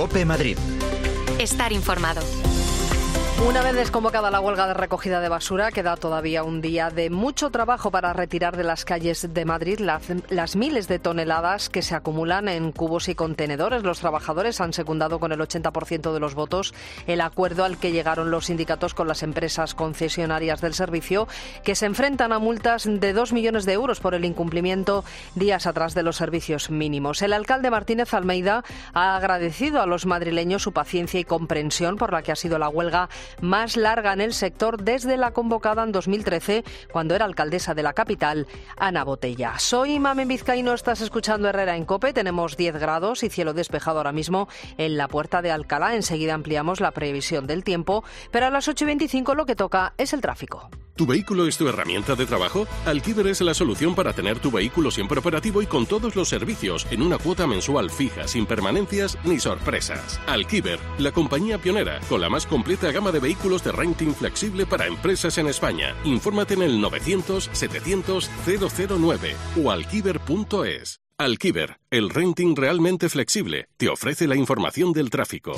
COPE Madrid. Estar informado. Una vez desconvocada la huelga de recogida de basura, queda todavía un día de mucho trabajo para retirar de las calles de Madrid las miles de toneladas que se acumulan en cubos y contenedores. Los trabajadores han secundado con el 80% de los votos el acuerdo al que llegaron los sindicatos con las empresas concesionarias del servicio, que se enfrentan a multas de 2 millones de euros por el incumplimiento días atrás de los servicios mínimos. El alcalde Martínez Almeida ha agradecido a los madrileños su paciencia y comprensión por la que ha sido la huelga más larga en el sector desde la convocada en 2013, cuando era alcaldesa de la capital, Ana Botella. Soy Mamen Vizcaíno, estás escuchando Herrera en COPE. Tenemos 10 grados y cielo despejado ahora mismo en la Puerta de Alcalá. Enseguida ampliamos la previsión del tiempo, pero a las 8:25 lo que toca es el tráfico. ¿Tu vehículo es tu herramienta de trabajo? Alquiver es la solución para tener tu vehículo siempre operativo y con todos los servicios en una cuota mensual fija, sin permanencias ni sorpresas. Alquiver, la compañía pionera con la más completa gama de vehículos de renting flexible para empresas en España. Infórmate en el 900-700-009 o alquiver.es. Alquiver, el renting realmente flexible, te ofrece la información del tráfico.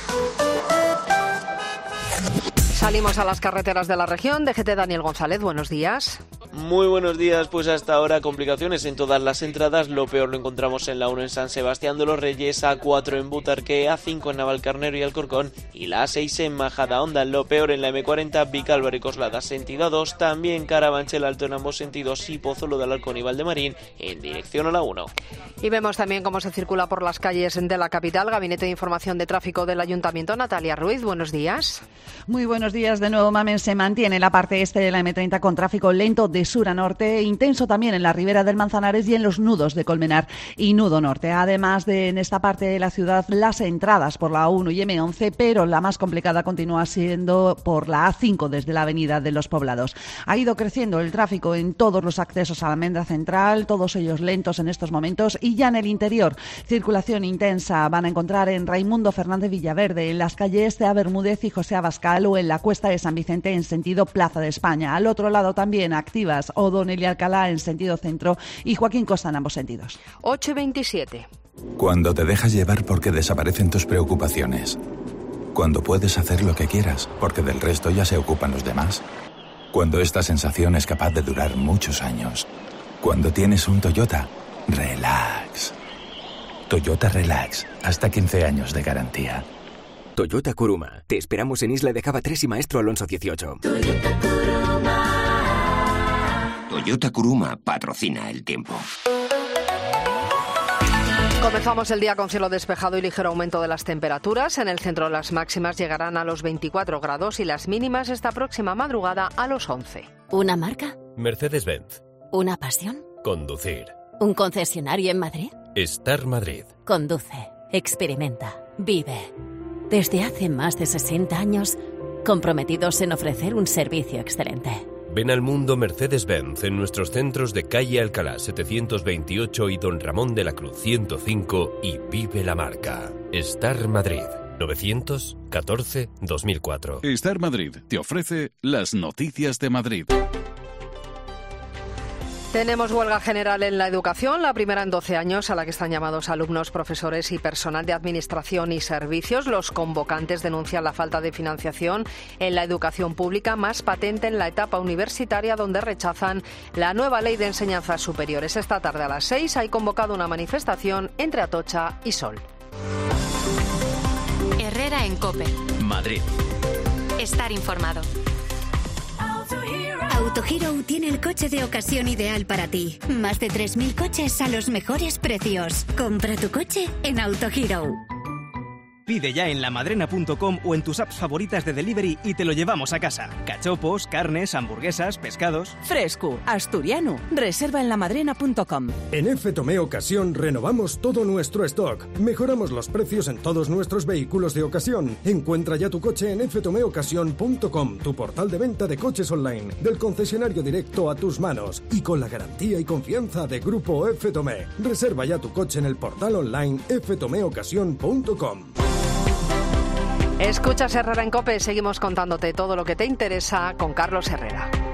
Salimos a las carreteras de la región. DGT Daniel González, buenos días. Muy buenos días, pues hasta ahora complicaciones en todas las entradas. Lo peor lo encontramos en la 1 en San Sebastián de los Reyes, A4 en Butarque, A5 en Navalcarnero y Alcorcón y la A6 en Majadahonda. Lo peor en la M40, Vicálvaro y Coslada sentido A2, también Carabanchel Alto en ambos sentidos y Pozuelo de Alarcón y Valdemarín en dirección a la 1. Y vemos también cómo se circula por las calles de la capital. Gabinete de Información de Tráfico del Ayuntamiento, Natalia Ruiz, buenos días. Muy buenos días de nuevo, Mamen. Se mantiene la parte este de la M30 con tráfico lento de sur a norte, intenso también en la ribera del Manzanares y en los nudos de Colmenar y Nudo Norte. Además de en esta parte de la ciudad las entradas por la A1 y M11, pero la más complicada continúa siendo por la A5 desde la Avenida de los Poblados. Ha ido creciendo el tráfico en todos los accesos a la Almendra Central, todos ellos lentos en estos momentos, y ya en el interior, circulación intensa van a encontrar en Raimundo Fernández Villaverde, en las calles de Bermúdez y José Abascal o en la Cuesta de San Vicente en sentido Plaza de España. Al otro lado también activas O'Donnell y Alcalá en sentido centro y Joaquín Costa en ambos sentidos. 8:27. Cuando te dejas llevar porque desaparecen tus preocupaciones. Cuando puedes hacer lo que quieras porque del resto ya se ocupan los demás. Cuando esta sensación es capaz de durar muchos años. Cuando tienes un Toyota, relax. Toyota Relax, hasta 15 años de garantía. Toyota Kuruma. Te esperamos en Isla de Cava 3 y Maestro Alonso 18. Toyota Kuruma. Toyota Kuruma patrocina el tiempo. Comenzamos el día con cielo despejado y ligero aumento de las temperaturas. En el centro las máximas llegarán a los 24 grados y las mínimas esta próxima madrugada a los 11. ¿Una marca? Mercedes-Benz. ¿Una pasión? Conducir. ¿Un concesionario en Madrid? Estar Madrid. Conduce, experimenta, vive. Desde hace más de 60 años, comprometidos en ofrecer un servicio excelente. Ven al mundo Mercedes-Benz en nuestros centros de calle Alcalá 728 y Don Ramón de la Cruz 105 y vive la marca. Estar Madrid. 914-2004. Estar Madrid te ofrece las noticias de Madrid. Tenemos huelga general en la educación, la primera en 12 años, a la que están llamados alumnos, profesores y personal de administración y servicios. Los convocantes denuncian la falta de financiación en la educación pública, más patente en la etapa universitaria, donde rechazan la nueva ley de enseñanzas superiores. Esta tarde a las 6 hay convocado una manifestación entre Atocha y Sol. Herrera en COPE. Madrid. Estar informado. Autohero tiene el coche de ocasión ideal para ti. Más de 3.000 coches a los mejores precios. Compra tu coche en Autohero. Pide ya en lamadrena.com o en tus apps favoritas de delivery y te lo llevamos a casa. Cachopos, carnes, hamburguesas, pescados. Fresco, asturiano. Reserva en lamadrena.com. En F Tomé Ocasión renovamos todo nuestro stock. Mejoramos los precios en todos nuestros vehículos de ocasión. Encuentra ya tu coche en ftomeocasión.com, tu portal de venta de coches online, del concesionario directo a tus manos y con la garantía y confianza de Grupo F Tomé. Reserva ya tu coche en el portal online ftomeocasión.com. Escuchas Herrera en COPE, seguimos contándote todo lo que te interesa con Carlos Herrera.